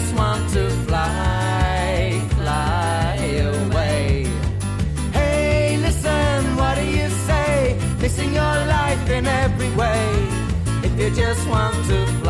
just want to fly, fly away. Hey, listen, what do you say? Missing your life in every way. If you just want to fly